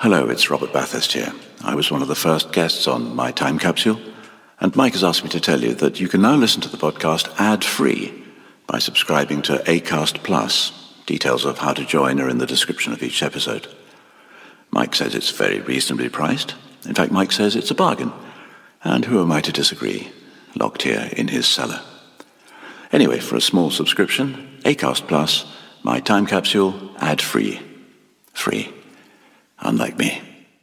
Hello, it's Robert Bathurst here. I was one of the first guests on My Time Capsule, and Mike has asked me to tell you that you can now listen to the podcast ad-free by subscribing to Acast Plus. Details of how to join are in the description of each episode. Mike says it's very reasonably priced. In fact, Mike says it's a bargain. And who am I to disagree? Locked here in his cellar. Anyway, for a small subscription, Acast Plus, My Time Capsule, ad-free. Free. Unlike me.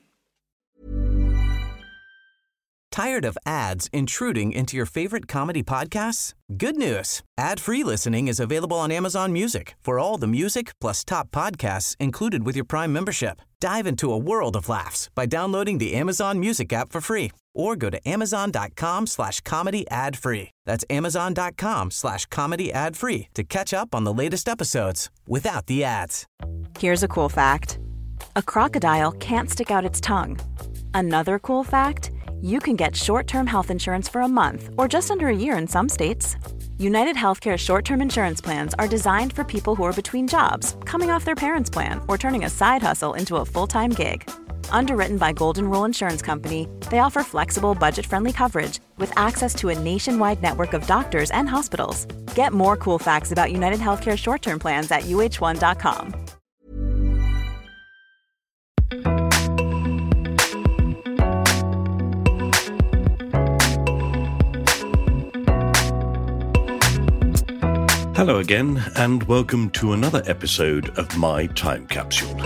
Tired of ads intruding into your favorite comedy podcasts? Good news. Ad-free listening is available on Amazon Music for all the music plus top podcasts included with your Prime membership. Dive into a world of laughs by downloading the Amazon Music app for free or go to amazon.com/comedy ad-free. That's amazon.com/comedy ad-free to catch up on the latest episodes without the ads. Here's a cool fact. A crocodile can't stick out its tongue. Another cool fact, you can get short-term health insurance for a month or just under a year in some states. United Healthcare short-term insurance plans are designed for people who are between jobs, coming off their parents' plan, or turning a side hustle into a full-time gig. Underwritten by Golden Rule Insurance Company, they offer flexible, budget-friendly coverage with access to a nationwide network of doctors and hospitals. Get more cool facts about United Healthcare short-term plans at uh1.com. Hello again, and welcome to another episode of My Time Capsule.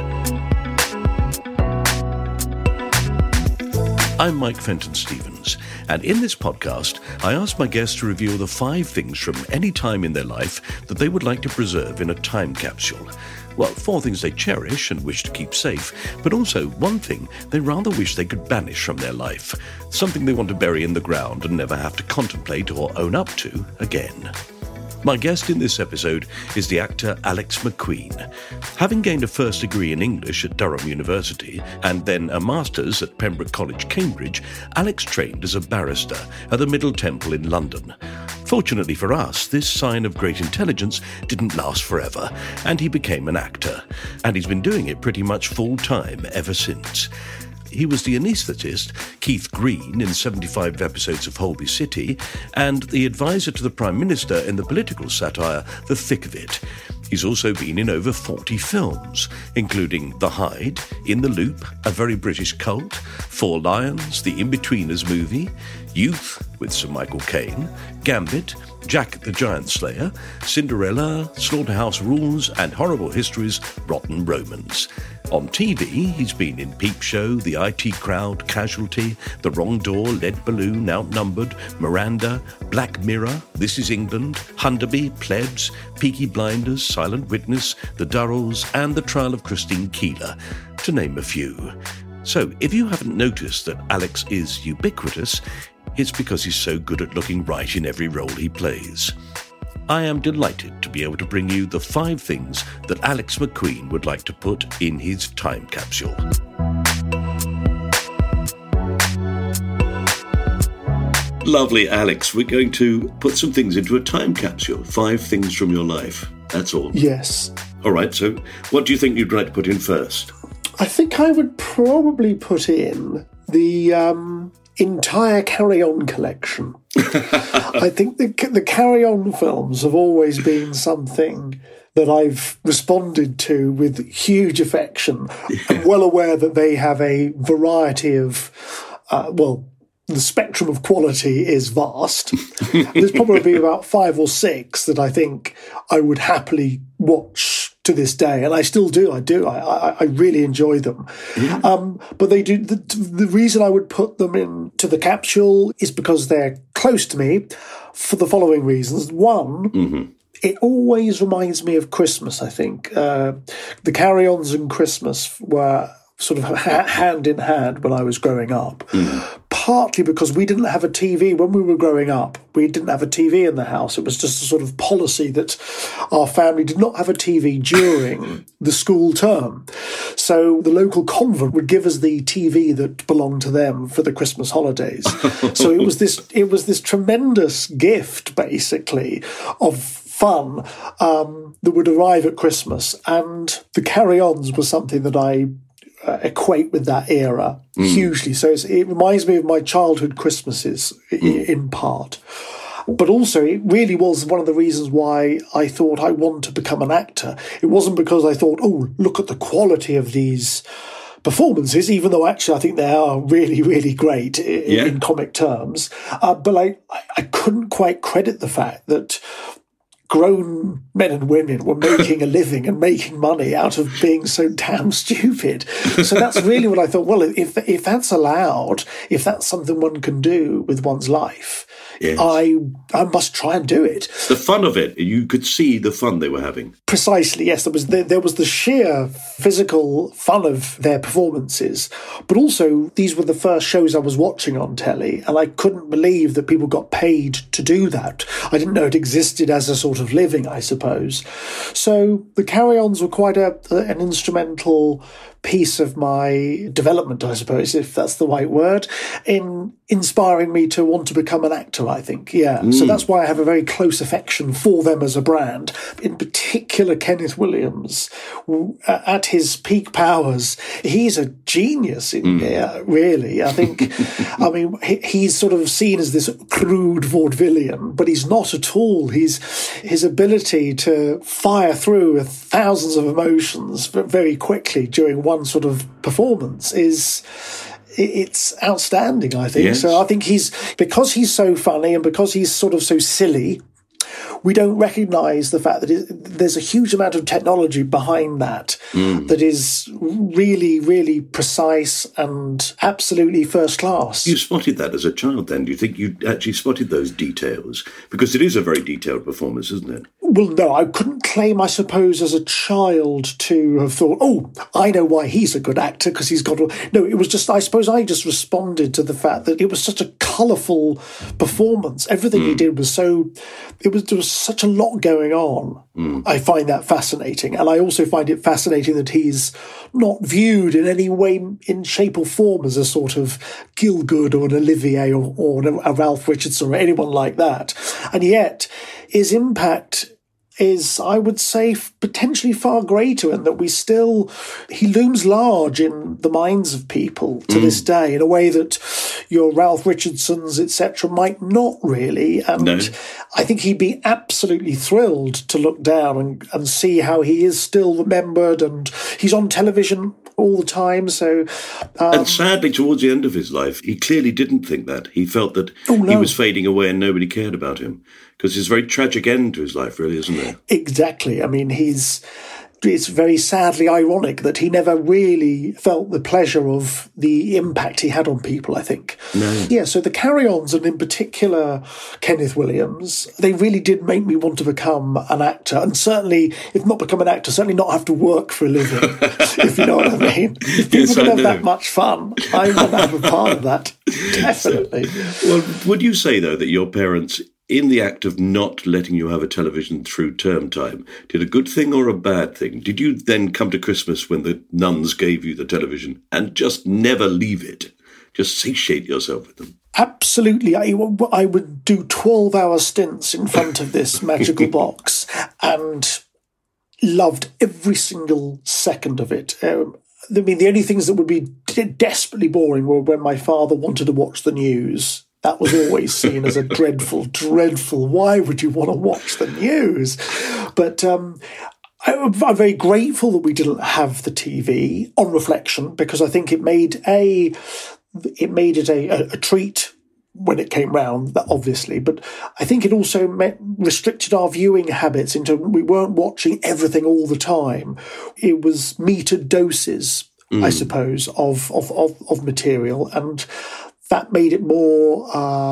I'm Mike Fenton-Stevens, and in this podcast, I ask my guests to reveal the 5 things from any time in their life that they would like to preserve in a time capsule. Well, 4 things they cherish and wish to keep safe, but also 1 thing they rather wish they could banish from their life, something they want to bury in the ground and never have to contemplate or own up to again. My guest in this episode is the actor Alex Macqueen. Having gained a first degree in English at Durham University and then a master's at Pembroke College, Cambridge, Alex trained as a barrister at the Middle Temple in London. Fortunately for us, this sign of great intelligence didn't last forever, and he became an actor. And he's been doing it pretty much full-time ever since. He was the anaesthetist, Keith Green, in 75 episodes of Holby City, and the advisor to the Prime Minister in the political satire The Thick of It. He's also been in over 40 films, including The Hyde, In the Loop, A Very British Cult, Four Lions, The In-Betweeners movie, Youth with Sir Michael Caine, Gambit, Jack the Giant Slayer, Cinderella, Slaughterhouse Rules, and Horrible History's Rotten Romans. On TV, he's been in Peep Show, The IT Crowd, Casualty, The Wrong Door, Lead Balloon, Outnumbered, Miranda, Black Mirror, This Is England, Hunderby, Plebs, Peaky Blinders, Silent Witness, The Durrells, and The Trial of Christine Keeler, to name a few. So, if you haven't noticed that Alex is ubiquitous, it's because he's so good at looking right in every role he plays. I am delighted to be able to bring you the 5 things that Alex Macqueen would like to put in his time capsule. Lovely, Alex. We're going to put some things into a time capsule. 5 things from your life. That's all. Yes. All right, so what do you think you'd like to put in first? I think I would probably put in the entire Carry On collection. I think the Carry On films have always been something that I've responded to with huge affection. Yeah. I'm well aware that they have a variety of, the spectrum of quality is vast. There's probably about 5 or 6 that I think I would happily watch to this day, and I still do. I really enjoy them. Yeah. But they do. The reason I would put them into the capsule is because they're close to me for the following reasons. One, it always reminds me of Christmas, I think. The Carry-Ons and Christmas were sort of hand in hand when I was growing up. Partly because we didn't have a TV when we were growing up. We didn't have a TV in the house. It was just a sort of policy that our family did not have a TV during the school term. So the local convent would give us the TV that belonged to them for the Christmas holidays. So it was this tremendous gift, basically, of fun that would arrive at Christmas. And the Carry-Ons was something that I equate with that era hugely. So it reminds me of my childhood Christmases in part. But also, it really was one of the reasons why I thought I want to become an actor. It wasn't because I thought, oh, look at the quality of these performances, even though actually I think they are really, really great in comic terms. But I couldn't quite credit the fact that grown men and women were making a living and making money out of being so damn stupid. So that's really what I thought, well, if that's allowed, if that's something one can do with one's life, yes, I must try and do it. The fun of it, you could see the fun they were having. Precisely, yes. There was the sheer physical fun of their performances, but also these were the first shows I was watching on telly, and I couldn't believe that people got paid to do that. I didn't know it existed as a sort of living, I suppose. So the Carry-Ons were quite an instrumental piece of my development, I suppose, if that's the right word, in inspiring me to want to become an actor, I think. Yeah. So that's why I have a very close affection for them as a brand. In particular, Kenneth Williams, at his peak powers, he's a genius in there, really. I think, I mean, he's sort of seen as this crude vaudevillian, but he's not at all. His ability to fire through thousands of emotions very quickly during one sort of performance it's outstanding, I think. Yes. So I think because he's so funny and because he's sort of so silly, we don't recognise the fact that there's a huge amount of technology behind that that is really, really precise and absolutely first class. You spotted that as a child then? Do you think you actually spotted those details? Because it is a very detailed performance, isn't it? Well, no, I couldn't claim, I suppose, as a child to have thought, oh, I know why he's a good actor, because he's got... No, it was just, I suppose I just responded to the fact that it was such a colourful performance. Everything he did was so... There was such a lot going on. I find that fascinating. And I also find it fascinating that he's not viewed in any way, in shape or form, as a sort of Gielgud or an Olivier or a Ralph Richardson or anyone like that. And yet, his impact is, I would say, potentially far greater, and that he looms large in the minds of people to this day in a way that your Ralph Richardsons, etc., might not really. And no. I think he'd be absolutely thrilled to look down and see how he is still remembered, and he's on television all the time. So, and sadly, towards the end of his life, he clearly didn't think that. He felt that he was fading away and nobody cared about him. Because it's a very tragic end to his life, really, isn't it? Exactly. I mean, it's very sadly ironic that he never really felt the pleasure of the impact he had on people, I think. No. Yeah, so the Carry-Ons, and in particular Kenneth Williams, they really did make me want to become an actor. And certainly, if not become an actor, certainly not have to work for a living, if you know what I mean. If people can have that much fun, I want to have a part of that, definitely. Well, would you say, though, that your parents, in the act of not letting you have a television through term time, did a good thing or a bad thing? Did you then come to Christmas when the nuns gave you the television and just never leave it? Just satiate yourself with them? Absolutely. I would do 12-hour stints in front of this magical box and loved every single second of it. I mean, the only things that would be desperately boring were when my father wanted to watch the news. That was always seen as a dreadful, why would you want to watch the news? But I'm very grateful that we didn't have the TV, on reflection, because I think it made it a treat when it came round, obviously. But I think it also restricted our viewing habits into, we weren't watching everything all the time. It was metered doses, I suppose, of material, and that made it more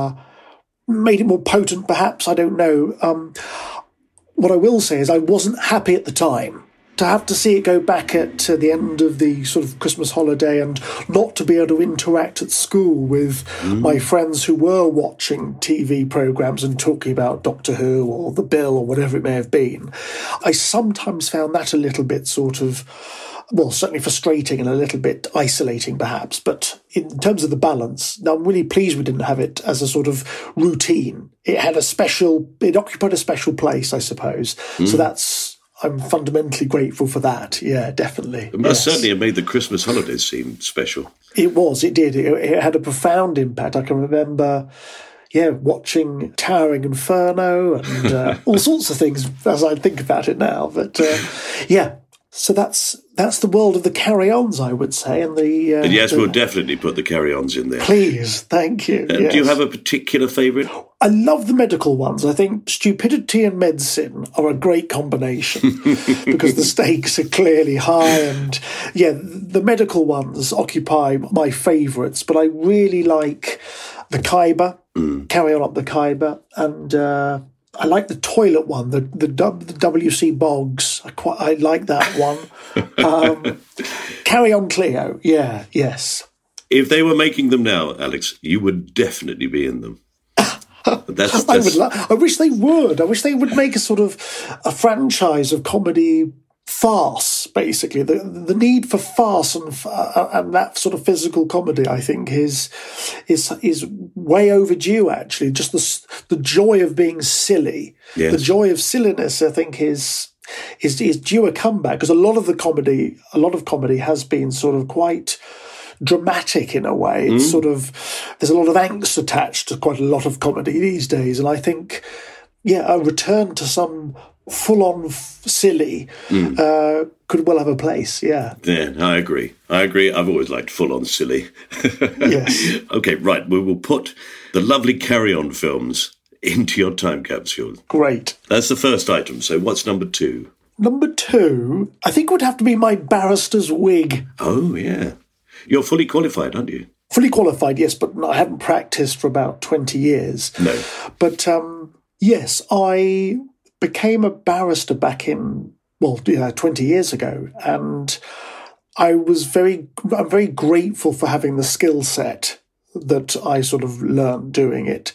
potent, perhaps. I don't know. What I will say is I wasn't happy at the time to have to see it go back at the end of the sort of Christmas holiday and not to be able to interact at school with my friends who were watching TV programmes and talking about Doctor Who or The Bill or whatever it may have been. I sometimes found that a little bit sort of, well, certainly frustrating and a little bit isolating, perhaps. But in terms of the balance, I'm really pleased we didn't have it as a sort of routine. It occupied a special place, I suppose. So I'm fundamentally grateful for that. Yeah, definitely. It must certainly have made the Christmas holidays seem special. It was. It did. It had a profound impact. I can remember, watching Towering Inferno and all sorts of things as I think about it now. But so that's the world of the carry-ons, I would say. And we'll definitely put the carry-ons in there. Please, thank you. Yes. Do you have a particular favourite? I love the medical ones. I think stupidity and medicine are a great combination because the stakes are clearly high. And the medical ones occupy my favourites, but I really like the Khyber, Carry On Up the Khyber, and I like the toilet one, the W.C. Boggs. I like that one. Carry On Cleo, yes. If they were making them now, Alex, you would definitely be in them. I wish they would. I wish they would make a sort of a franchise of comedy farce, basically. The need for farce and that sort of physical comedy, I think, is way overdue, actually. Just the joy of being silly. Yes. The joy of silliness, I think, is due a comeback, because a lot of comedy has been sort of quite dramatic in a way. It's sort of, there's a lot of angst attached to quite a lot of comedy these days, and I think a return to some full-on silly could well have a place. Yeah, I agree. I've always liked full-on silly. Yes. Okay, right, we will put the lovely Carry On films into your time capsule. Great. That's the first item. So what's number 2? Number 2, I think, would have to be my barrister's wig. Oh, yeah. You're fully qualified, aren't you? Fully qualified, yes, but I haven't practised for about 20 years. No. But, yes, I became a barrister back in, 20 years ago, and I'm very grateful for having the skill set that I sort of learned doing it.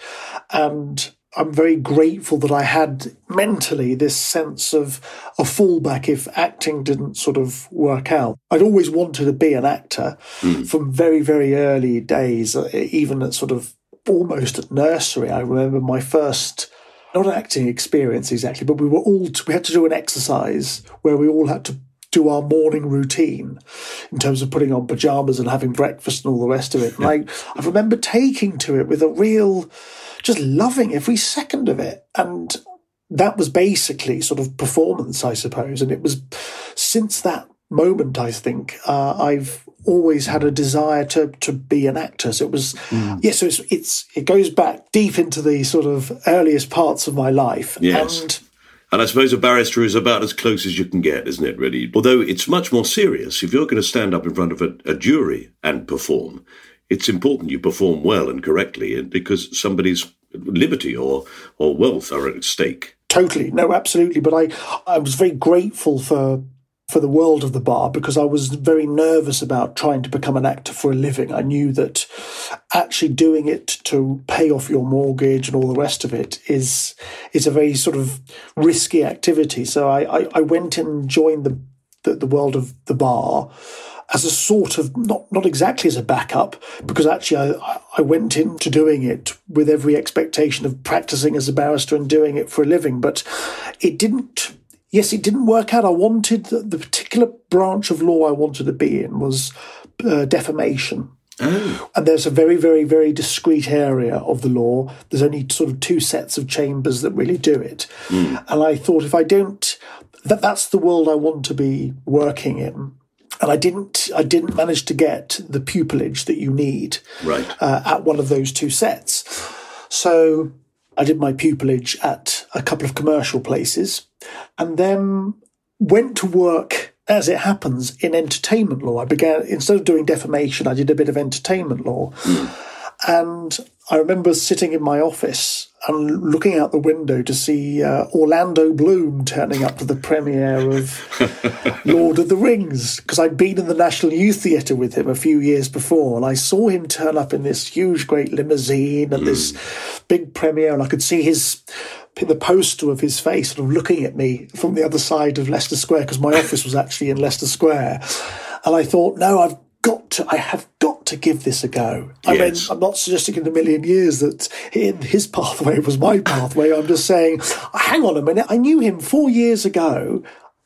And I'm very grateful that I had mentally this sense of a fallback if acting didn't sort of work out. I'd always wanted to be an actor from very, very early days, even at sort of almost at nursery. I remember my first, not an acting experience exactly, but we had to do an exercise where we all had to do our morning routine in terms of putting on pajamas and having breakfast and all the rest of it. And I remember taking to it with a real, just loving every second of it. And that was basically sort of performance, I suppose. And it was since that moment, I think, I've always had a desire to be an actor. So it was, so it goes back deep into the sort of earliest parts of my life. Yes. And I suppose a barrister is about as close as you can get, isn't it, really? Although it's much more serious. If you're going to stand up in front of a jury and perform, it's important you perform well and correctly, because somebody's liberty or wealth are at stake. Totally. No, absolutely. But I was very grateful for the world of the bar, because I was very nervous about trying to become an actor for a living. I knew that actually doing it to pay off your mortgage and all the rest of it is a very sort of risky activity. So I went and joined the world of the bar as a sort of, not exactly as a backup, because actually I went into doing it with every expectation of practicing as a barrister and doing it for a living. But it didn't work out. I wanted, the particular branch of law I wanted to be in was defamation. Oh. And there's a very, very, very discrete area of the law. There's only sort of 2 sets of chambers that really do it. And I thought, if I don't, that's the world I want to be working in. And I didn't manage to get the pupillage that you need at one of those 2 sets. So I did my pupillage at a couple of commercial places, and then went to work, as it happens, in entertainment law. I began, instead of doing defamation, I did a bit of entertainment law. And I remember sitting in my office and looking out the window to see Orlando Bloom turning up to the premiere of Lord of the Rings, because I'd been in the National Youth Theatre with him a few years before, and I saw him turn up in this huge, great limousine at this big premiere, and I could see the poster of his face sort of looking at me from the other side of Leicester Square, because my office was actually in Leicester Square. And I thought, no, I have got to give this a go. I mean, I'm not suggesting in a million years that his pathway was my pathway. I'm just saying, hang on a minute. I knew him 4 years ago.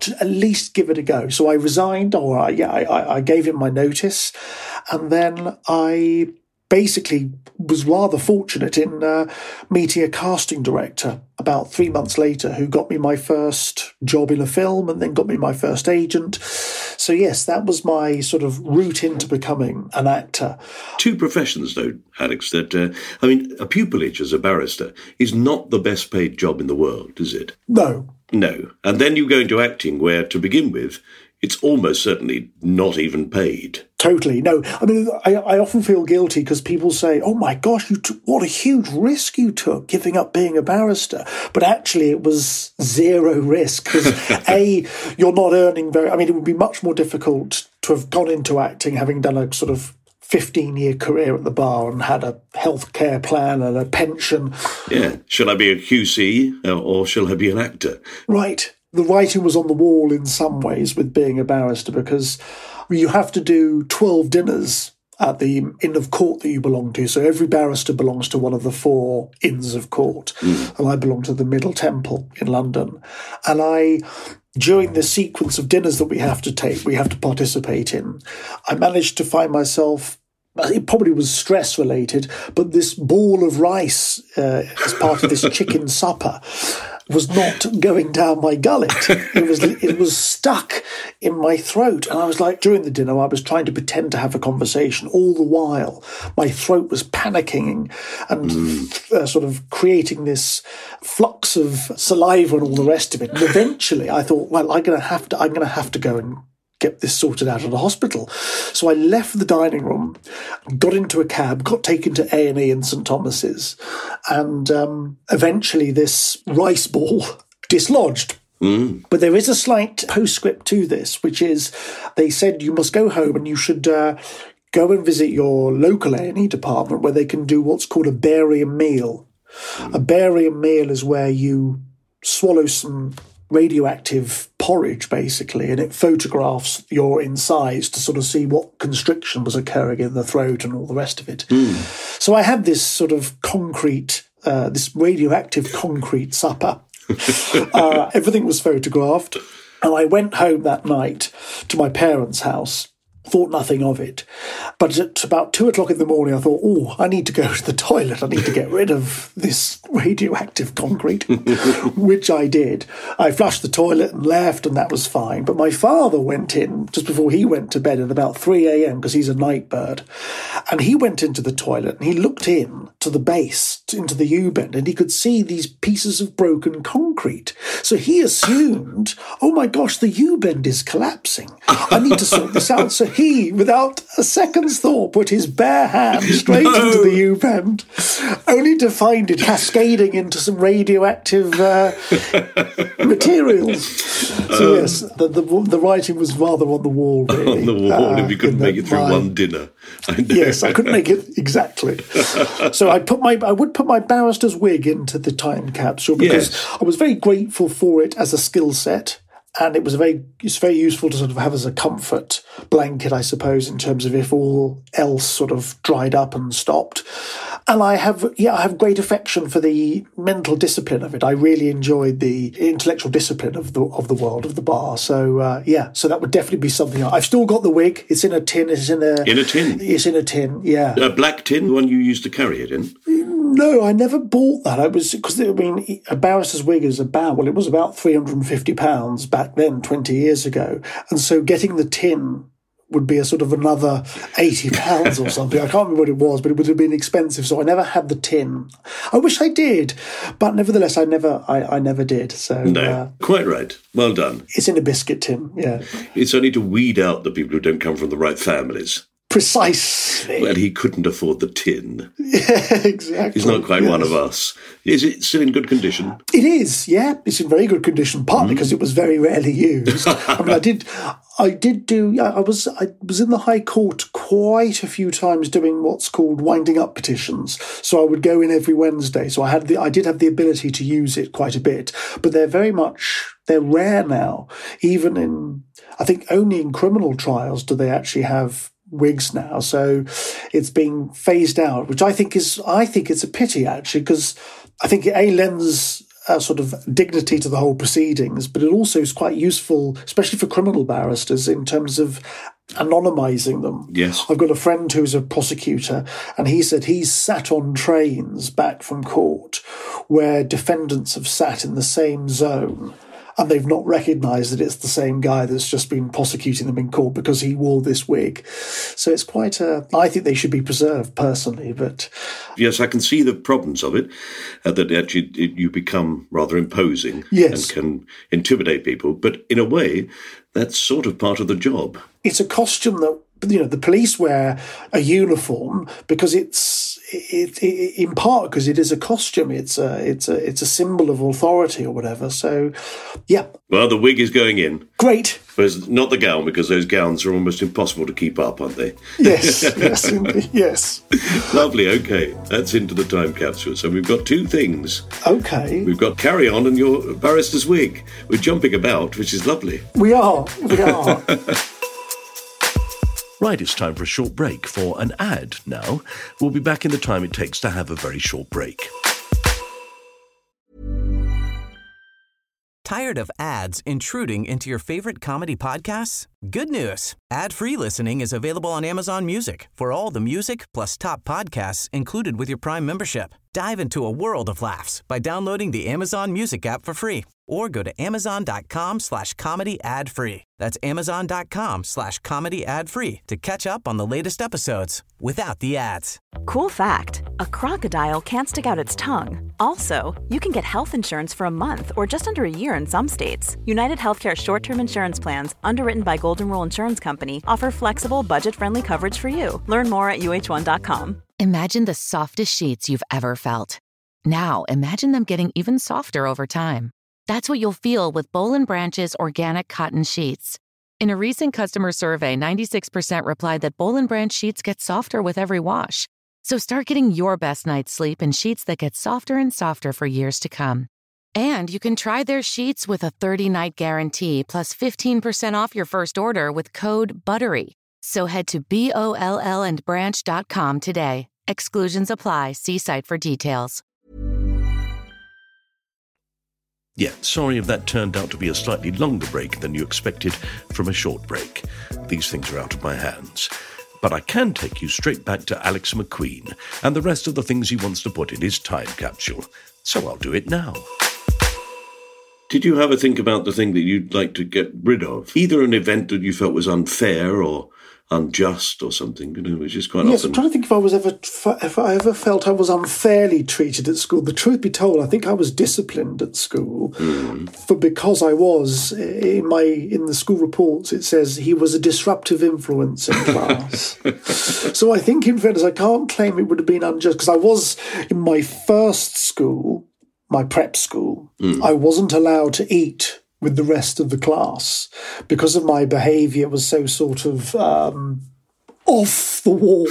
to at least give it a go. So I resigned, or I gave him my notice, and then I basically was rather fortunate in meeting a casting director about 3 months later who got me my first job in a film and then got me my first agent. So yes, that was my sort of route into becoming an actor. Two professions, though, Alex, that, a pupillage as a barrister is not the best paid job in the world, is it? No. No. And then you go into acting where, to begin with, it's almost certainly not even paid. Totally. No, I mean, I often feel guilty because people say, oh my gosh, what a huge risk you took giving up being a barrister. But actually it was zero risk because A, you're not earning it would be much more difficult to have gone into acting having done a sort of 15-year career at the bar and had a healthcare plan and a pension. Yeah. Shall I be a QC or shall I be an actor? Right. The writing was on the wall in some ways with being a barrister because you have to do 12 dinners at the inn of court that you belong to. So every barrister belongs to one of the 4 inns of court. And I belong to the Middle Temple in London. And during the sequence of dinners that we have to participate in, I managed to find myself, it probably was stress related, but this ball of rice as part of this chicken supper was not going down my gullet. It was stuck in my throat. And I was like, during the dinner, I was trying to pretend to have a conversation. All the while, my throat was panicking and sort of creating this flux of saliva and all the rest of it. And eventually I thought, well, I'm going to have to go and get this sorted out at the hospital. So I left the dining room, got into a cab, got taken to A&E in St Thomas's, and eventually this rice ball dislodged. But there is a slight postscript to this, which is they said you must go home and you should go and visit your local A&E department where they can do what's called a barium meal. A barium meal is where you swallow some radioactive porridge, basically, and it photographs your insides to sort of see what constriction was occurring in the throat and all the rest of it. So I had this sort of this radioactive concrete supper. Everything was photographed, and I went home that night to my parents' house. Thought nothing of it. But at about 2 o'clock in the morning, I thought, I need to go to the toilet. I need to get rid of this radioactive concrete, which I did. I flushed the toilet and left, and that was fine. But my father went in just before he went to bed at about 3 a.m. because he's a night bird. And he went into the toilet and he looked in to the base, into the U-bend, and he could see these pieces of broken concrete. So he assumed, oh my gosh, the U-bend is collapsing. I need to sort this out. So he, without a second's thought, put his bare hand straight into the U-bend, only to find it cascading into some radioactive materials. So yes, the writing was rather on the wall, really. On the wall, if you couldn't make it through one dinner. Yes, I couldn't make it, exactly. So I would put my barrister's wig into the time capsule because I was very grateful for it as a skill set. And it's very useful to sort of have as a comfort blanket, I suppose, in terms of if all else sort of dried up and stopped. And I have great affection for the mental discipline of it. I really enjoyed the intellectual discipline of the world of the bar. So so that would definitely be something. I've still got the wig. It's in a tin. In a tin. It's in a tin. Yeah. A black tin, the one you used to carry it in. No, I never bought that. A barrister's wig is it was about £350 back then, 20 years ago. And so getting the tin would be a sort of another £80 or something. I can't remember what it was, but it would have been expensive. So I never had the tin. I wish I did, but nevertheless, I never did. So no, quite right. Well done. It's in a biscuit tin. Yeah. It's only to weed out the people who don't come from the right families. Precisely. Well, he couldn't afford the tin. Yeah, exactly. He's not quite one of us. Is it still in good condition? It is, yeah. It's in very good condition, partly because it was very rarely used. I mean, I was in the High Court quite a few times doing what's called winding up petitions. So I would go in every Wednesday. So I did have the ability to use it quite a bit, but they're rare now. Even I think only in criminal trials do they actually have wigs now, so it's being phased out, which I think it's a pity, actually, because I think it lends sort of dignity to the whole proceedings, but it also is quite useful, especially for criminal barristers, in terms of anonymising them. Yes. I've got a friend who's a prosecutor, and he said he's sat on trains back from court where defendants have sat in the same zone, and they've not recognised that it's the same guy that's just been prosecuting them in court because he wore this wig. So it's quite I think they should be preserved, personally, but... Yes, I can see the problems of it, that actually you become rather imposing yes. and can intimidate people. But in a way, that's sort of part of the job. It's a costume that, the police wear a uniform because it's in part because it is a costume. It's a symbol of authority or whatever. So, yeah. Well, the wig is going in. Great. But not the gown, because those gowns are almost impossible to keep up, aren't they? Yes, yes, indeed, yes. Lovely, okay. That's into the time capsule. So we've got two things. Okay. We've got Carry On and your barrister's wig. We're jumping about, which is lovely. We are. Right, it's time for a short break for an ad now. We'll be back in the time it takes to have a very short break. Tired of ads intruding into your favorite comedy podcasts? Good news. Ad-free listening is available on Amazon Music for all the music plus top podcasts included with your Prime membership. Dive into a world of laughs by downloading the Amazon Music app for free or go to amazon.com/comedy ad-free. That's amazon.com/comedy ad-free to catch up on the latest episodes without the ads. Cool fact, a crocodile can't stick out its tongue. Also, you can get health insurance for a month or just under a year in some states. United Healthcare short-term insurance plans, underwritten by Golden Rule Insurance Company, offer flexible, budget-friendly coverage for you. Learn more at uh1.com. Imagine the softest sheets you've ever felt. Now, imagine them getting even softer over time. That's what you'll feel with Boll & Branch's organic cotton sheets. In a recent customer survey, 96% replied that Boll & Branch sheets get softer with every wash. So start getting your best night's sleep in sheets that get softer and softer for years to come. And you can try their sheets with a 30-night guarantee plus 15% off your first order with code BUTTERY. So head to BOLLandbranch.com today. Exclusions apply. See site for details. Yeah, sorry if that turned out to be a slightly longer break than you expected from a short break. These things are out of my hands. But I can take you straight back to Alex McQueen and the rest of the things he wants to put in his time capsule. So I'll do it now. Did you have a think about the thing that you'd like to get rid of? Either an event that you felt was unfair or unjust or something, which is quite often... Yes, I'm trying to think if I ever felt I was unfairly treated at school. The truth be told, I think I was disciplined at school, because I was, in the school reports, it says he was a disruptive influence in class. So I think, in fairness, I can't claim it would have been unjust, because I was, in my first school, my prep school, I wasn't allowed to eat with the rest of the class because of my behaviour was so sort of off the wall.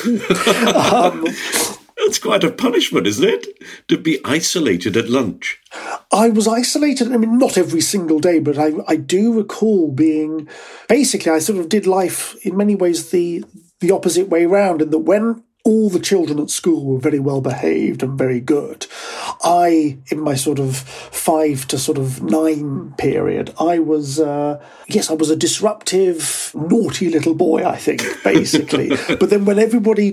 That's quite a punishment, isn't it? To be isolated at lunch. I was isolated, not every single day, but I do recall being... Basically, I sort of did life in many ways the opposite way round, in that when all the children at school were very well behaved and very good, I, in my sort of 5 to sort of 9 period, I was a disruptive, naughty little boy, I think, basically. But then when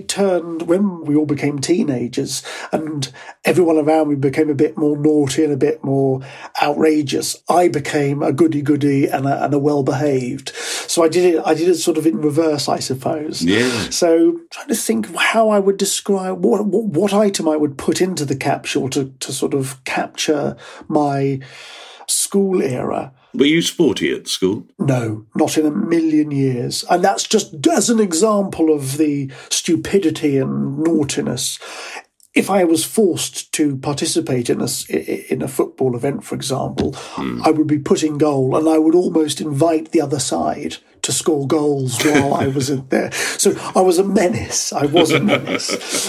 we all became teenagers and everyone around me became a bit more naughty and a bit more outrageous, I became a goody-goody and a well-behaved. So I did it sort of in reverse, I suppose. Yeah. So trying to think how I would describe what item I would put into the capsule to sort of capture my school era. Were you sporty at school? No, not in a million years. And that's just as an example of the stupidity and naughtiness. If I was forced to participate in a football event, for example, I would be put in goal and I would almost invite the other side to score goals while I was in there. So I was a menace. I was a menace.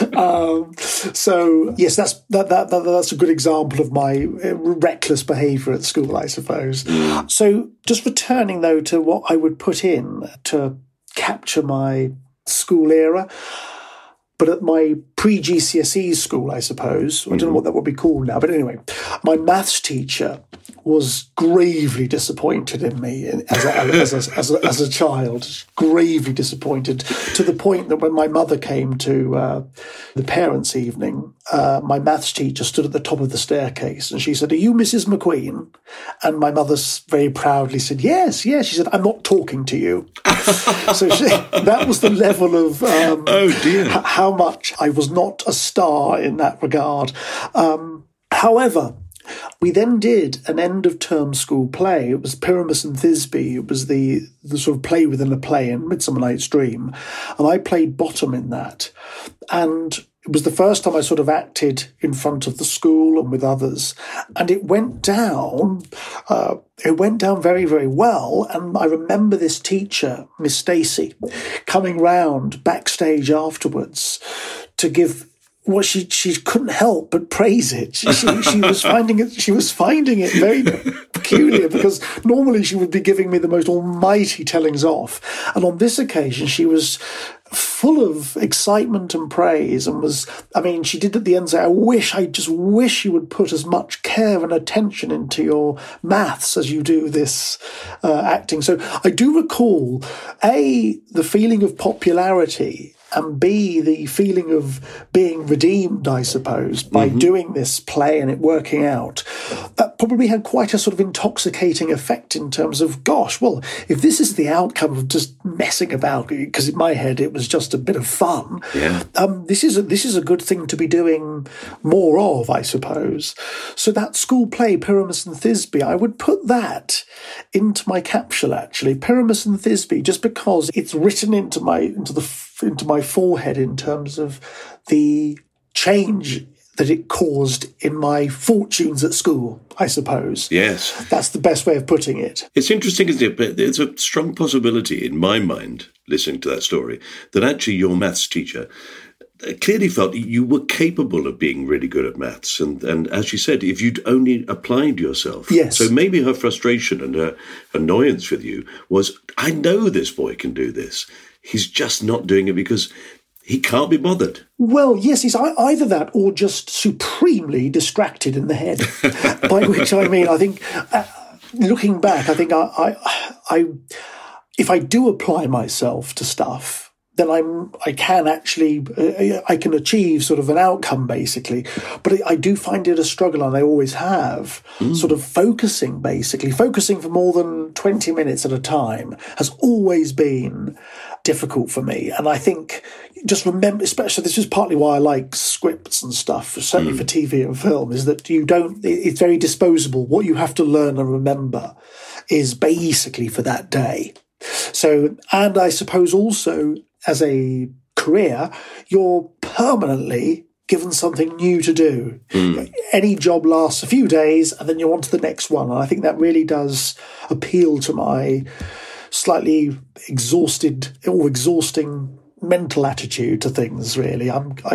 So yes, that's a good example of my reckless behaviour at school, I suppose. So just returning though to what I would put in to capture my school era. But at my pre-GCSE school, I suppose, I don't know what that would be called now, but anyway, my maths teacher was gravely disappointed in me as a child, gravely disappointed, to the point that when my mother came to the parents' evening, my maths teacher stood at the top of the staircase and she said, "Are you Mrs. McQueen?" And my mother very proudly said, "Yes, yes." She said, "I'm not talking to you." So that was the level of how much I was not a star in that regard. However, we then did an end-of-term school play. It was Pyramus and Thisbe. It was the sort of play within a play in Midsummer Night's Dream. And I played Bottom in that. And it was the first time I sort of acted in front of the school and with others. And it went down very, very well. And I remember this teacher, Miss Stacey, coming round backstage afterwards to give... Well, she couldn't help but praise it. She was finding it very peculiar, because normally she would be giving me the most almighty tellings off, and on this occasion she was full of excitement and praise, and she did at the end say, I just wish you would put as much care and attention into your maths as you do this acting. So I do recall, A, the feeling of popularity, and B, the feeling of being redeemed, I suppose, by doing this play and it working out. That probably had quite a sort of intoxicating effect in terms of, gosh, well, if this is the outcome of just messing about, because in my head it was just a bit of fun, this is a good thing to be doing more of, I suppose. So that school play, Pyramus and Thisbe, I would put that into my capsule, actually, Pyramus and Thisbe, just because it's written into my forehead in terms of the change that it caused in my fortunes at school, I suppose. Yes. That's the best way of putting it. It's interesting, isn't it? But there's a strong possibility in my mind, listening to that story, that actually your maths teacher clearly felt you were capable of being really good at maths. And as she said, if you'd only applied yourself. Yes. So maybe her frustration and her annoyance with you was, I know this boy can do this. He's just not doing it because he can't be bothered. Well, yes, he's either that or just supremely distracted in the head. By which I mean, I think, looking back, I think I if I do apply myself to stuff, then I can achieve sort of an outcome, basically. But I do find it a struggle, and I always have, sort of focusing for more than 20 minutes at a time has always been difficult for me. And I think, just remember, especially, this is partly why I like scripts and stuff, certainly for TV and film, is that it's very disposable. What you have to learn and remember is basically for that day. So, and I suppose also, as a career, you're permanently given something new to do. Any job lasts a few days and then you're on to the next one. And I think that really does appeal to my slightly exhausting mental attitude to things, really.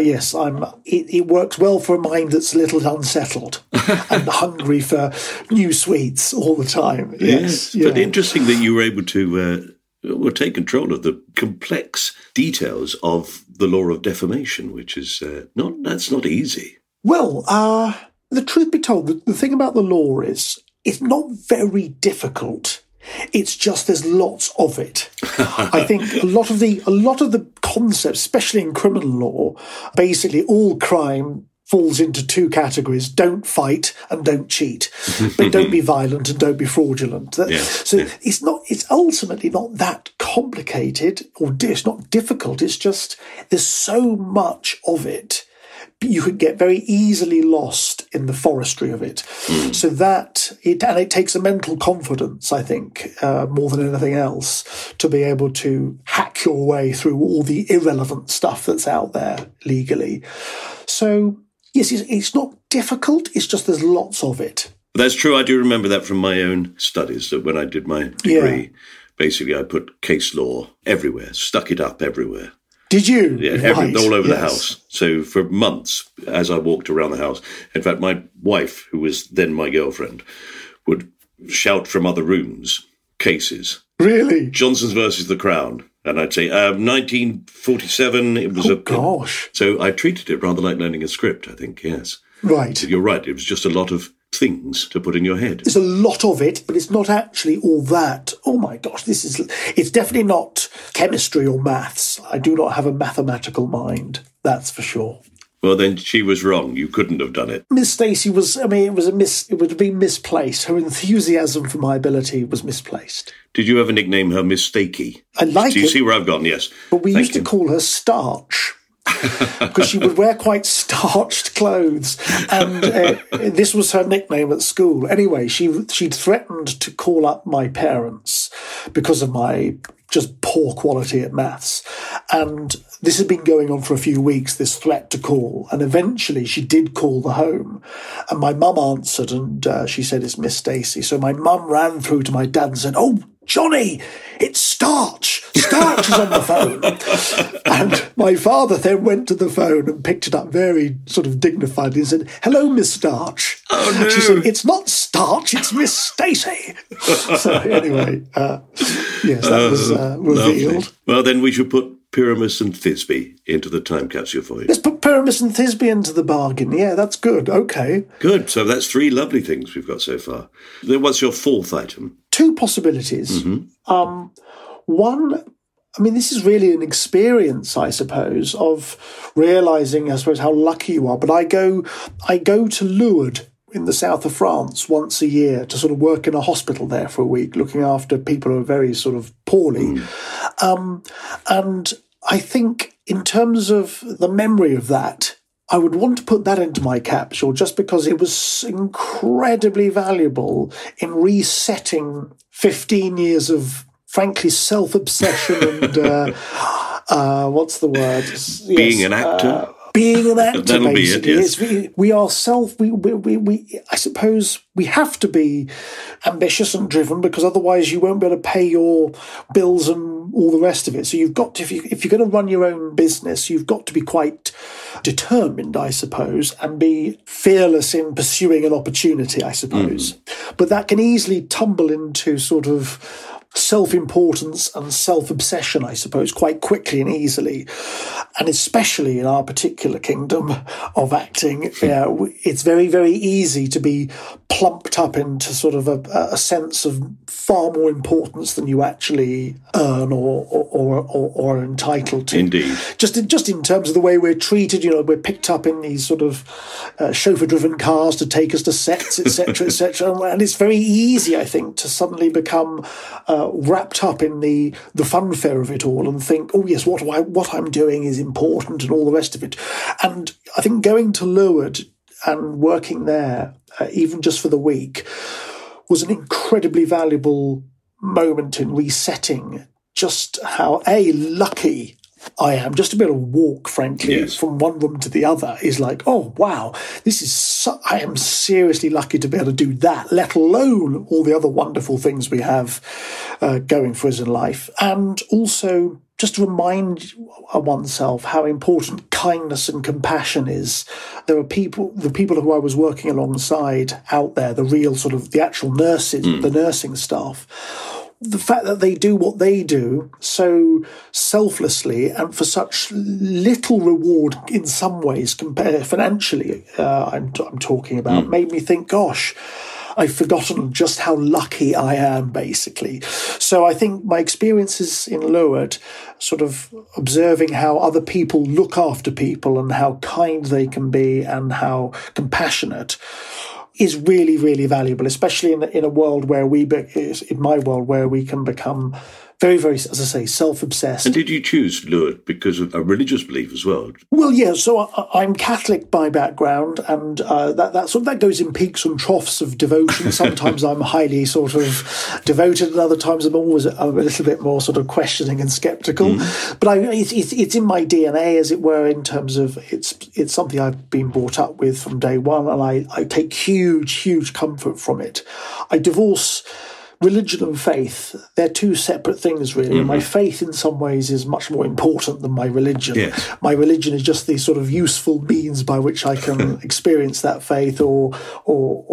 It works well for a mind that's a little unsettled and hungry for new sweets all the time. Yes. But interesting that you were able to take control of the complex details of the law of defamation, which is that's not easy. Well, the truth be told, the thing about the law is it's not very difficult. It's just there's lots of it. I think a lot of the concepts, especially in criminal law, basically all crime falls into two categories: don't fight and don't cheat, but don't be violent and don't be fraudulent. It's ultimately not that complicated, or it's not difficult. It's just there's so much of it. You could get very easily lost in the forestry of it. So it takes a mental confidence, I think, more than anything else, to be able to hack your way through all the irrelevant stuff that's out there legally. So, yes, it's not difficult, it's just there's lots of it. That's true. I do remember that from my own studies, that when I did my degree, basically I put case law everywhere, stuck it up everywhere. Did you? Yeah, all over the house. So for months, as I walked around the house, in fact, my wife, who was then my girlfriend, would shout from other rooms, cases. Really? Johnson's versus the Crown. And I'd say 1947, it was gosh. So I treated it rather like learning a script, I think, yes. Right. You're right, it was just a lot of things to put in your head. There's a lot of it, but it's not actually all that. Oh my gosh, it's definitely not chemistry or maths. I do not have a mathematical mind, that's for sure. Well, then she was wrong. You couldn't have done it. Miss Stacey it would have been misplaced. Her enthusiasm for my ability was misplaced. Did you ever nickname her Miss Stakey? I like it. Do you see where I've gone? Yes. But we used to call her Starch. Because she would wear quite starched clothes, and this was her nickname at school. Anyway, she'd threatened to call up my parents because of my just poor quality at maths, and this had been going on for a few weeks, this threat to call, and eventually she did call the home, and my mum answered, and she said, "It's Miss Stacey." So my mum ran through to my dad and said, "Oh, Johnny, it's Starch. Starch is on the phone." And my father then went to the phone and picked it up very sort of dignified and said, "Hello, Miss Starch." Oh, no. She said, "It's not Starch, it's Miss Stacey." So anyway, yes, that was revealed. Lovely. Well, then we should put Pyramus and Thisbe into the time capsule for you. Let's put Pyramus and Thisbe into the bargain. Yeah, that's good. Okay. Good. So that's 3 lovely things we've got so far. Then what's your 4th item? 2 possibilities. Mm-hmm. One, I mean, this is really an experience, I suppose, of realising, I suppose, how lucky you are. But I go to Lourdes in the south of France once a year to sort of work in a hospital there for a week, looking after people who are very sort of poorly. And I think in terms of the memory of that, I would want to put that into my capsule just because it was incredibly valuable in resetting 15 years of, frankly, self-obsession and, what's the word? Being an actor. Being an actor, That'll basically. be it, yes. We are I suppose we have to be ambitious and driven because otherwise you won't be able to pay your bills and all the rest of it. So you've got to, if you're going to run your own business, you've got to be quite determined, I suppose, and be fearless in pursuing an opportunity, I suppose. But that can easily tumble into sort of self-importance and self-obsession, I suppose, quite quickly and easily. And especially in our particular kingdom of acting, it's very, very easy to be plumped up into sort of a sense of far more importance than you actually earn or are entitled to. Indeed. Just in terms of the way we're treated, we're picked up in these sort of chauffeur-driven cars to take us to sets, etc., etc. And it's very easy, I think, to suddenly become wrapped up in the funfair of it all and think, oh yes, what I'm doing is important and all the rest of it. And I think going to Lourdes and working there, even just for the week, was an incredibly valuable moment in resetting just how lucky I am. Just to be able to walk, frankly, from one room to the other is like, oh, wow, I am seriously lucky to be able to do that, let alone all the other wonderful things we have going for us in life. And also just to remind oneself how important kindness and compassion is. There are the people who I was working alongside out there, the actual nurses, the nursing staff, the fact that they do what they do so selflessly and for such little reward in some ways compared financially, I'm talking about, made me think, gosh, I've forgotten just how lucky I am, basically. So I think my experiences in Lourdes, sort of observing how other people look after people and how kind they can be and how compassionate, is really, really valuable, especially in a world where in my world, where we can become very, very, as I say, self-obsessed. And did you choose Lourdes because of a religious belief as well? Well, yeah. So I'm Catholic by background, and that goes in peaks and troughs of devotion. Sometimes I'm highly sort of devoted, and other times I'm always a little bit more sort of questioning and sceptical. But it's in my DNA, as it were, in terms of it's something I've been brought up with from day one, and I take huge comfort from it. I divorce religion and faith. They're 2 separate things, really. And my faith in some ways is much more important than my religion. Yes. My religion is just the sort of useful means by which I can experience that faith or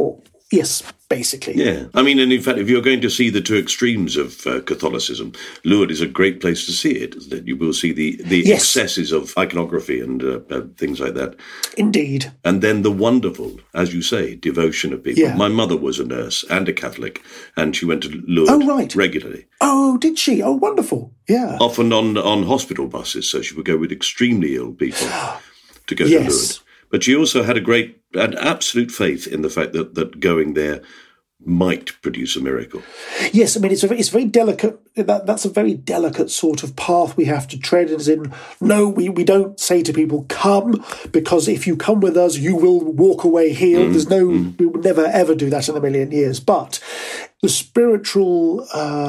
Yes, basically. Yeah. I mean, and in fact, if you're going to see the two extremes of Catholicism, Lourdes is a great place to see it, isn't it? You will see the Yes. excesses of iconography and things like that. Indeed. And then the wonderful, as you say, devotion of people. Yeah. My mother was a nurse and a Catholic, and she went to Lourdes Oh, right. regularly. Oh, did she? Oh, wonderful. Yeah. Often on hospital buses, so she would go with extremely ill people to go to Yes. Lourdes. But she also had an absolute faith in the fact that going there might produce a miracle. Yes, I mean, it's very delicate. That's a very delicate sort of path we have to tread. As in, no, we don't say to people, come, because if you come with us, you will walk away healed. We would never, ever do that in a million years. But the spiritual...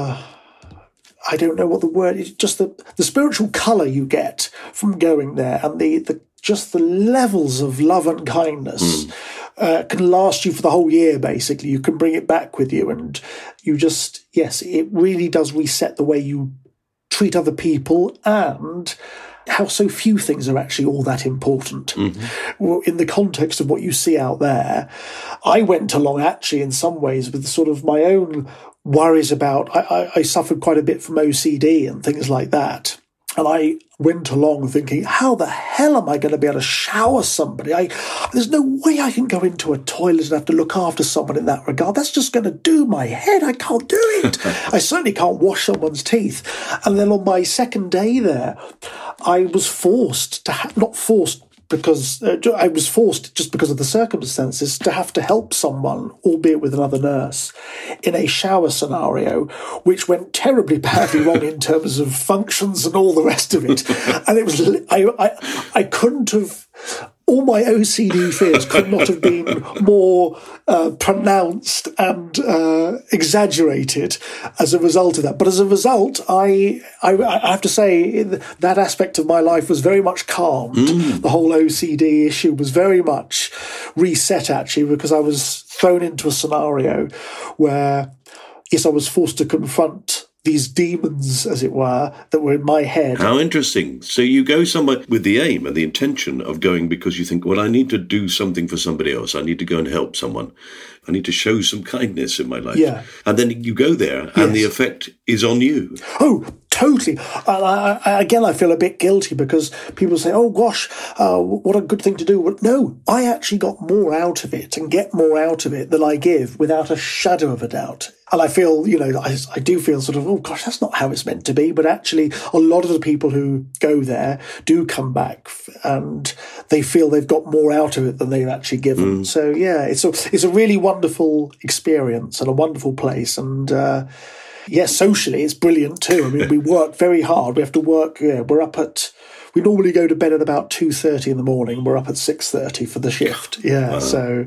I don't know what the word is, just the spiritual colour you get from going there, and the just the levels of love and kindness can last you for the whole year, basically. You can bring it back with you, and you just, yes, it really does reset the way you treat other people and how so few things are actually all that important. Well, in the context of what you see out there, I went along actually in some ways with sort of my own worries about, I suffered quite a bit from OCD and things like that. And I went along thinking, how the hell am I going to be able to shower somebody? There's no way I can go into a toilet and have to look after someone in that regard. That's just going to do my head. I can't do it. I certainly can't wash someone's teeth. And then on my second day there, I was forced to, not forced because I was forced just because of the circumstances to have to help someone, albeit with another nurse, in a shower scenario, which went terribly badly wrong in terms of functions and all the rest of it. And it was, I couldn't have, all my OCD fears could not have been more pronounced and exaggerated as a result of that. But as a result, I have to say that aspect of my life was very much calmed. The whole OCD issue was very much reset, actually, because I was thrown into a scenario where, yes, I was forced to confront these demons, as it were, that were in my head. How interesting. So you go somewhere with the aim and the intention of going because you think, well, I need to do something for somebody else. I need to go and help someone. I need to show some kindness in my life. Yeah. And then you go there and the effect is on you. Oh, totally. Again, I feel a bit guilty because people say, oh, gosh, what a good thing to do. But no, I actually got more out of it and get more out of it than I give without a shadow of a doubt. And I feel, I do feel sort of, oh, gosh, that's not how it's meant to be. But actually, a lot of the people who go there do come back and they feel they've got more out of it than they've actually given. So, yeah, it's a really wonderful experience and a wonderful place. And, socially, it's brilliant too. I mean, we work very hard. We have to work, we normally go to bed at about 2:30 in the morning. We're up at 6:30 for the shift. Yeah, wow.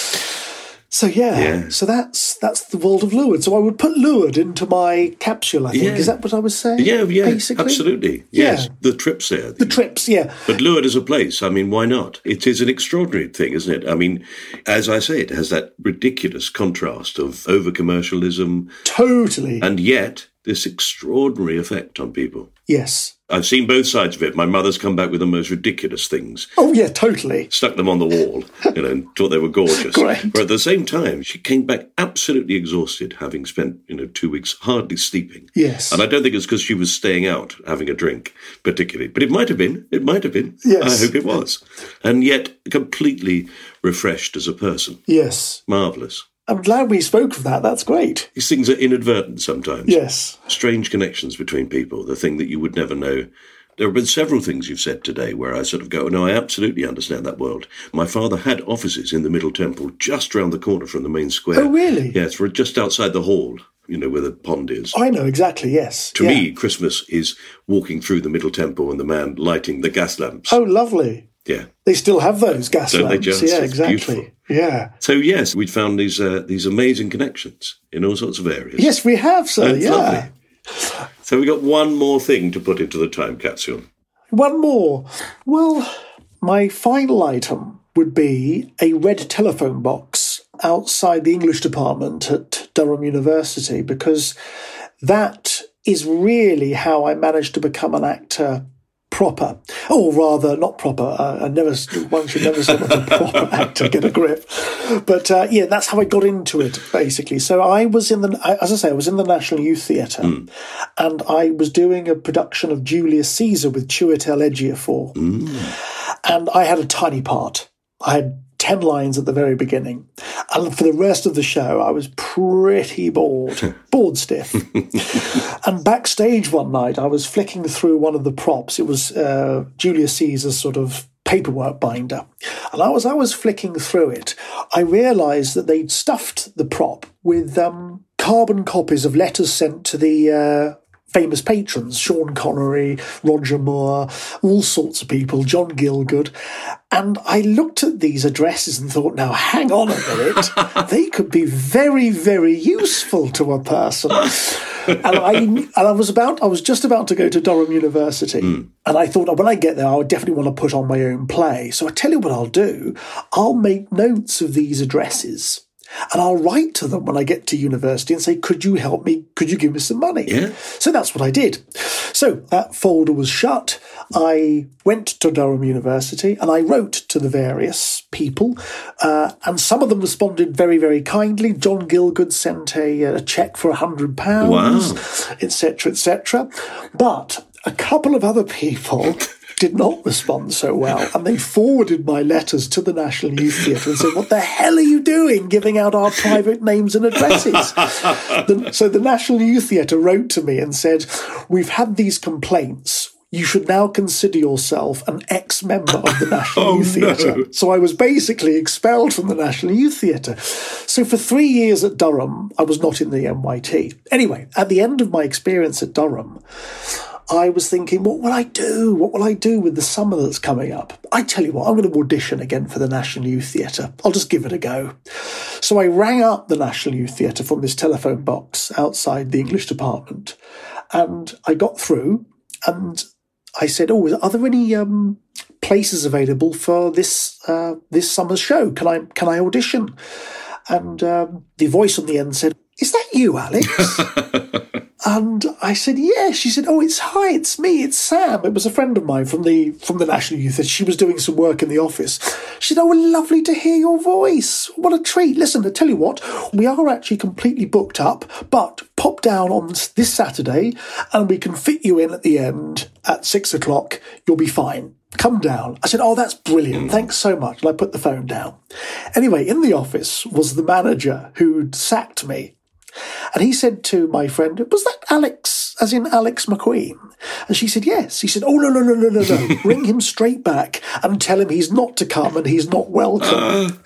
So that's the world of Lourdes. So I would put Lourdes into my capsule, I think. Yeah. Is that what I was saying? Yeah, basically? Absolutely. Yes, yeah. The trips there. The trips, yeah. But Lourdes is a place. I mean, why not? It is an extraordinary thing, isn't it? I mean, as I say, it has that ridiculous contrast of over-commercialism. Totally. And yet, this extraordinary effect on people. Yes. I've seen both sides of it. My mother's come back with the most ridiculous things. Oh, yeah, totally. Stuck them on the wall, and thought they were gorgeous. Great. But at the same time, she came back absolutely exhausted, having spent, 2 weeks hardly sleeping. Yes. And I don't think it's because she was staying out, having a drink, particularly. But it might have been. It might have been. Yes. I hope it was. And yet, completely refreshed as a person. Yes. Marvellous. I'm glad we spoke of that. That's great. These things are inadvertent sometimes. Yes. Strange connections between people, the thing that you would never know. There have been several things you've said today where I sort of go, no, I absolutely understand that world. My father had offices in the Middle Temple just round the corner from the main square. Oh, really? Yes, we're just outside the hall, where the pond is. I know, exactly, yes. To me, Christmas is walking through the Middle Temple and the man lighting the gas lamps. Oh, lovely. Yeah. They still have those gas Don't lamps. They just? Yeah, it's exactly. Beautiful. Yeah. So, yes, we'd found these amazing connections in all sorts of areas. Yes, we have, sir. It's lovely. So we got one more thing to put into the time capsule. One more. Well, my final item would be a red telephone box outside the English department at Durham University, because that is really how I managed to become an actor proper. Or rather, not proper. One should never say what a proper actor, get a grip. But that's how I got into it, basically. So I was in the National Youth Theatre, and I was doing a production of Julius Caesar with Chiwetel Ejiofor. And I had a tiny part. I had 10 lines at the very beginning. And for the rest of the show, I was pretty bored stiff. And backstage one night, I was flicking through one of the props. It was Julius Caesar's sort of paperwork binder. And I was flicking through it. I realised that they'd stuffed the prop with carbon copies of letters sent to the famous patrons, Sean Connery, Roger Moore, all sorts of people, John Gielgud. And I looked at these addresses and thought, now, hang on a minute, they could be very, very useful to a person. And I was just about to go to Durham University, and I thought, when I get there, I would definitely want to put on my own play. So I tell you what I'll do, I'll make notes of these addresses. And I'll write to them when I get to university and say, could you help me? Could you give me some money? Yeah. So that's what I did. So that folder was shut. I went to Durham University and I wrote to the various people. And some of them responded very, very kindly. John Gielgud sent a cheque for £100, etc., etc. But a couple of other people did not respond so well, and they forwarded my letters to the National Youth Theatre and said, what the hell are you doing giving out our private names and addresses? So the National Youth Theatre wrote to me and said, we've had these complaints. You should now consider yourself an ex-member of the National Youth Theatre. No. So I was basically expelled from the National Youth Theatre. So for 3 years at Durham, I was not in the NYT. Anyway, at the end of my experience at Durham, I was thinking, what will I do? What will I do with the summer that's coming up? I tell you what, I'm going to audition again for the National Youth Theatre. I'll just give it a go. So I rang up the National Youth Theatre from this telephone box outside the English department, and I got through, and I said, are there any places available for this summer's show? Can I audition? And the voice on the end said, is that you, Alex? And I said, yeah. She said, it's me, it's Sam. It was a friend of mine from the National Youth. She was doing some work in the office. She said, lovely to hear your voice. What a treat. Listen, I tell you what, we are actually completely booked up, but pop down on this Saturday and we can fit you in at the end at 6:00. You'll be fine. Come down. I said, that's brilliant. Thanks so much. And I put the phone down. Anyway, in the office was the manager who'd sacked me. And he said to my friend, was that Alex, as in Alex McQueen? And she said, yes. He said, no. Ring him straight back and tell him he's not to come and he's not welcome.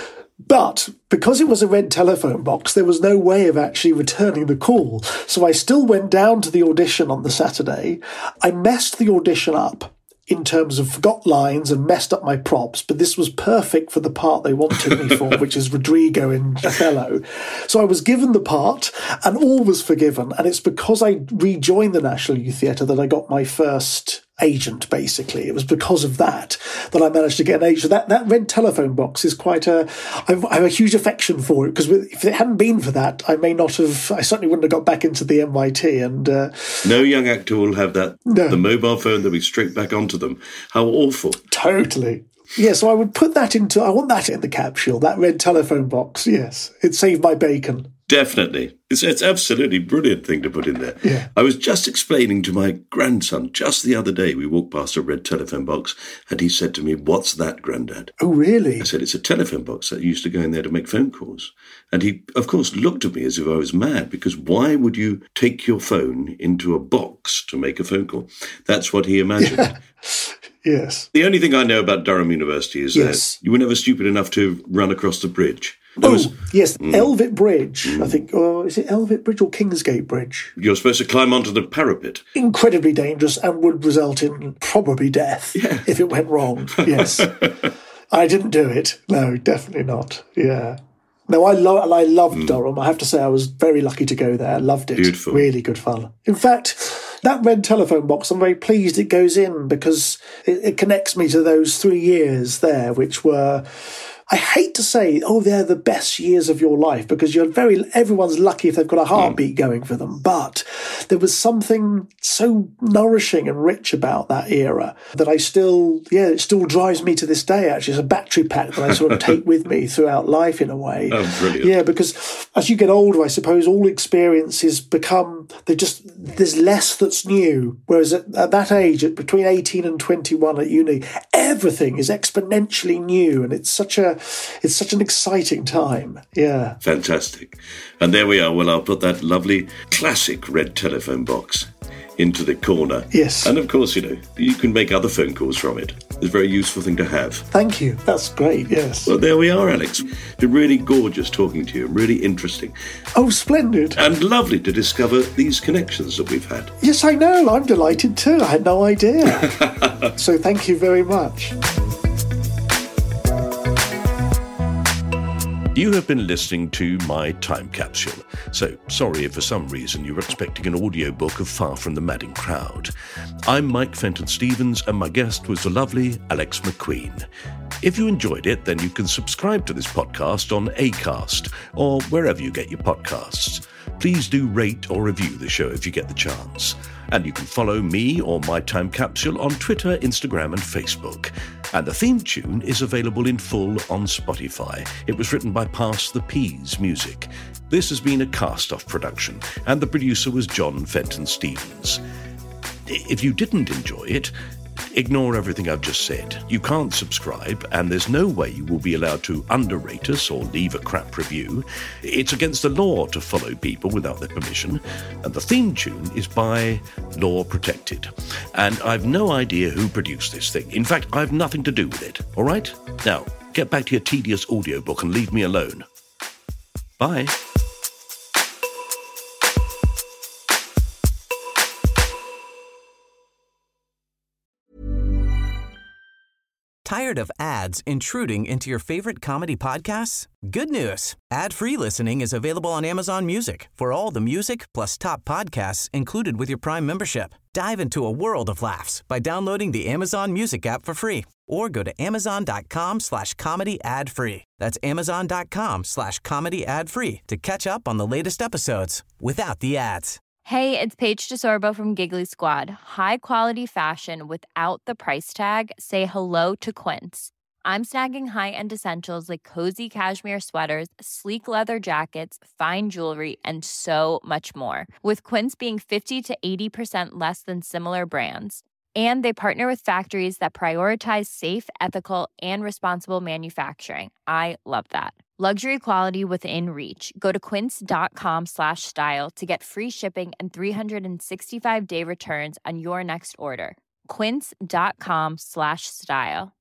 But because it was a red telephone box, there was no way of actually returning the call. So I still went down to the audition on the Saturday. I messed the audition up in terms of forgot lines and messed up my props, but this was perfect for the part they wanted me for, which is Rodrigo in Othello. So I was given the part and all was forgiven. And it's because I rejoined the National Youth Theatre that I got my first agent, basically. It was because of that I managed to get an agent. That red telephone box is I have a huge affection for it, because if it hadn't been for that, I certainly wouldn't have got back into the NYT. And no young actor will have that. No. The mobile phone, they'll be straight back onto them. How awful. Totally. Yeah, so I would put that I want that in the capsule, that red telephone box, yes. It saved my bacon. Definitely. It's absolutely brilliant thing to put in there. Yeah. I was just explaining to my grandson just the other day, we walked past a red telephone box and he said to me, what's that, Grandad? Oh, really? I said, it's a telephone box that used to go in there to make phone calls. And he, of course, looked at me as if I was mad, because why would you take your phone into a box to make a phone call? That's what he imagined. Yeah. Yes. The only thing I know about Durham University is that you were never stupid enough to run across the bridge. Yes, Elvit Bridge, I think. Or is it Elvit Bridge or Kingsgate Bridge? You're supposed to climb onto the parapet. Incredibly dangerous and would result in probably death if it went wrong. Yes. I didn't do it. No, definitely not. Yeah. No, I loved Durham. I have to say I was very lucky to go there. I loved it. Beautiful. Really good fun. In fact, that red telephone box, I'm very pleased it goes in, because it connects me to those 3 years there, which were... I hate to say, oh, they're the best years of your life, because everyone's lucky if they've got a heartbeat going for them. But there was something so nourishing and rich about that era that it still drives me to this day, actually. It's a battery pack that I sort of take with me throughout life in a way. Oh, brilliant. Yeah, because as you get older, I suppose all experiences become, there's less that's new. Whereas at that age, between 18 and 21 at uni, everything is exponentially new, and it's such an exciting time. Yeah. Fantastic. And there we are. Well, I'll put that lovely classic red telephone box into the corner. Yes. And of course, you can make other phone calls from it. It's a very useful thing to have. Thank you. That's great, yes. Well, there we are, Alex. It's been really gorgeous talking to you, really interesting. Oh, splendid. And lovely to discover these connections that we've had. Yes, I know. I'm delighted too. I had no idea. So thank you very much. You have been listening to My Time Capsule, so sorry if for some reason you were expecting an audiobook of Far From the Madding Crowd. I'm Mike Fenton-Stevens, and my guest was the lovely Alex McQueen. If you enjoyed it, then you can subscribe to this podcast on Acast or wherever you get your podcasts. Please do rate or review the show if you get the chance. And you can follow me or My Time Capsule on Twitter, Instagram and Facebook. And the theme tune is available in full on Spotify. It was written by Pass the Peas Music. This has been a cast-off production, and the producer was John Fenton-Stevens. If you didn't enjoy it, ignore everything I've just said. You can't subscribe, and there's no way you will be allowed to underrate us or leave a crap review. It's against the law to follow people without their permission, and the theme tune is by Law Protected. And I've no idea who produced this thing. In fact, I've nothing to do with it, all right? Now, get back to your tedious audiobook and leave me alone. Bye. Tired of ads intruding into your favorite comedy podcasts? Good news. Ad-free listening is available on Amazon Music for all the music plus top podcasts included with your Prime membership. Dive into a world of laughs by downloading the Amazon Music app for free or go to amazon.com/comedy ad-free. That's amazon.com/comedy ad-free to catch up on the latest episodes without the ads. Hey, it's Paige DeSorbo from Giggly Squad. High quality fashion without the price tag. Say hello to Quince. I'm snagging high-end essentials like cozy cashmere sweaters, sleek leather jackets, fine jewelry, and so much more. With Quince being 50 to 80% less than similar brands. And they partner with factories that prioritize safe, ethical, and responsible manufacturing. I love that. Luxury quality within reach. Go to quince.com/style to get free shipping and 365-day returns on your next order. Quince.com/style.